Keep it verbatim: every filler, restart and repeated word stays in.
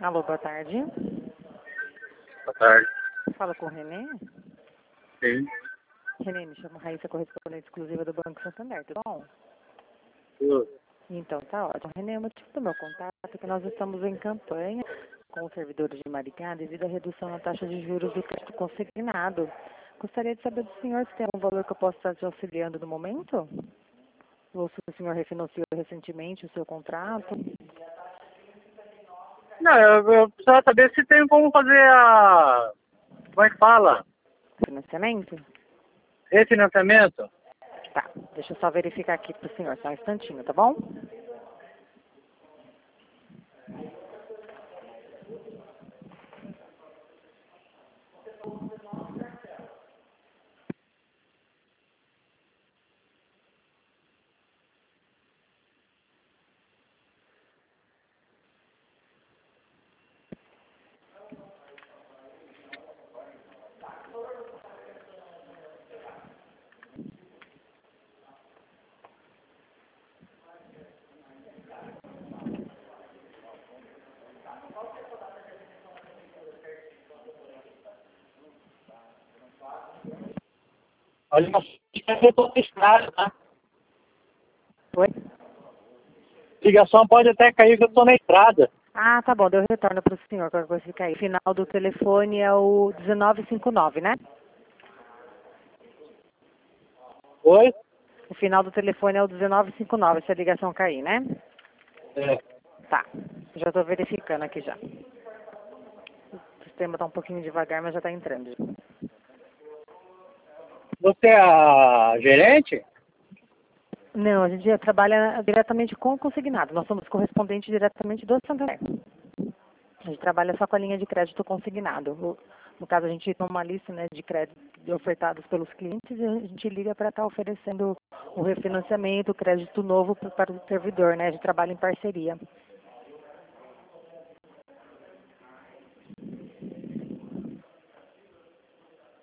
Alô, boa tarde. Boa tarde. Fala com o Renê. Sim. Renê, me chamo Raíssa, correspondente exclusiva do Banco Santander, tudo bom? Tudo. Então, tá ótimo. Renê, o motivo do meu contato é que nós estamos em campanha com os servidores de Maricá devido à redução na taxa de juros do crédito consignado. Gostaria de saber do senhor se tem algum valor que eu possa estar te auxiliando no momento? Ou se o senhor refinanciou recentemente o seu contrato? Não, eu, eu precisava saber se tem como fazer a... Como é que fala? Financiamento? Refinanciamento? Tá, deixa eu só verificar aqui pro senhor, só um instantinho, tá bom? Olha, eu tô na estrada, tá? Oi? Ligação pode até cair que eu tô na estrada. Ah, tá bom, deu retorno pro senhor, qualquer coisa fica aí. O final do telefone é o dezenove cinquenta e nove, né? Oi? O final do telefone é o dezenove cinquenta e nove, se a ligação cair, né? É. Tá, já estou verificando aqui já. O sistema está um pouquinho devagar, mas já está entrando. Você é a gerente? Não, a gente trabalha diretamente com o consignado. Nós somos correspondentes diretamente do Santander. A gente trabalha só com a linha de crédito consignado. O- No caso, a gente toma uma lista, né, de créditos ofertados pelos clientes e a gente liga para estar oferecendo o refinanciamento, o crédito novo para o servidor, né? A gente trabalha em parceria.